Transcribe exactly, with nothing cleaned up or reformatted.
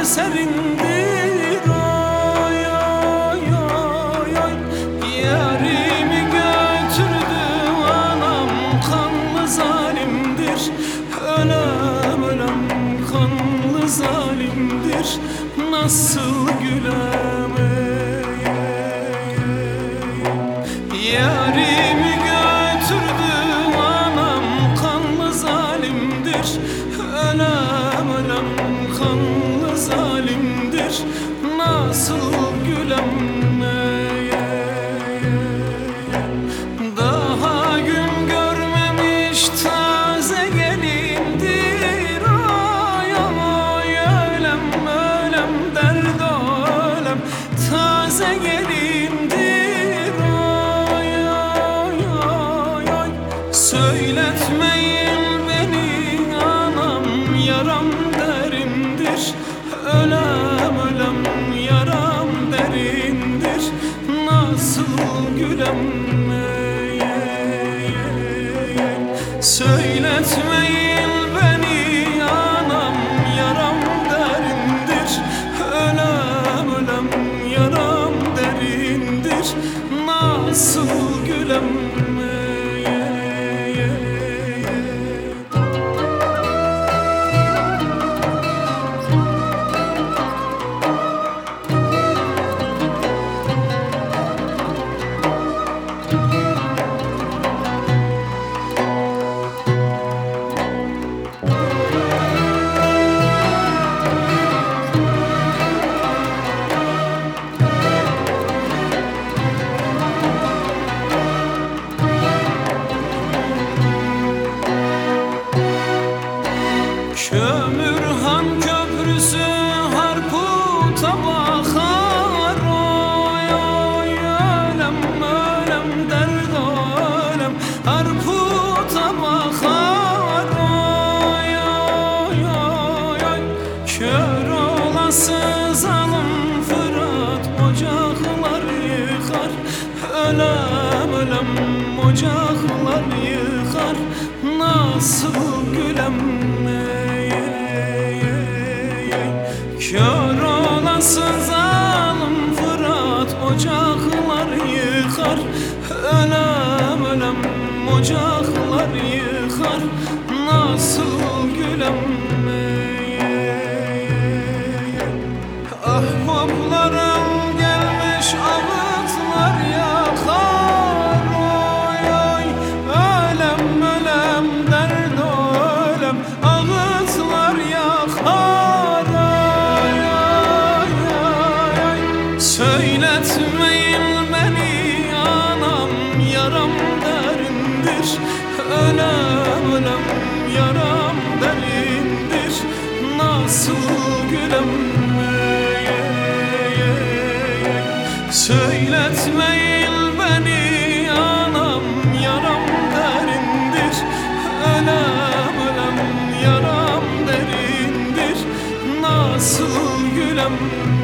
serindir. Oy oy oy oy. Yarimi götürdü anam, kanlı zalimdir. Ölem ölem kanlı zalimdir. Nasıl gülem ey, ey, ey. Yarimi götürdü anam, kanlı zalimdir. Ölem ölem kanlı zalimdir. Nasıl gülem ey, ey, ey. Daha gün görmemiş taze gelindir. Ay ay ölem ölem derd ölem taze gelindir. Ay ay ay ay. Söyletmeyin beni anam, yaram derindir. Ölem ölem yaram derindir. Nasıl gülem ey, ey, ey, ey. Söyletmeyin beni anam, yaram derindir. Ölem ölem yaram derindir. Nasıl gülem ey, ey, ey, ey. Kömürhan köprüsü Harput'a bakar. Oy oy ölem ölem derd ölem Harput'a bakar. Oy oy oy oy. Kör olası zalim Fırat ocaklar yıkar. Ölem ölem ocaklar yıkar. Nasıl gülem ey, ey, ey, ey. Kör olası zalim Fırat ocaklar yıkar. Ölem ölem ocaklar yıkar. Nasıl gülem ey, ey, ey, ey. Ahbaplarım gelmiş ağıtlar yakar. Oy oy ölem ölem derd ölem ağıtlar yakar. Ay ay ay ay. Söyletmeyin beni anam, yaram derindir. Ölem ölem yaram derindir. Nasıl gülem ey, ey, ey, ey. Söyletmeyin beni anam, yaram derindir. Ölem ölem yaram derindir. Nasıl gülem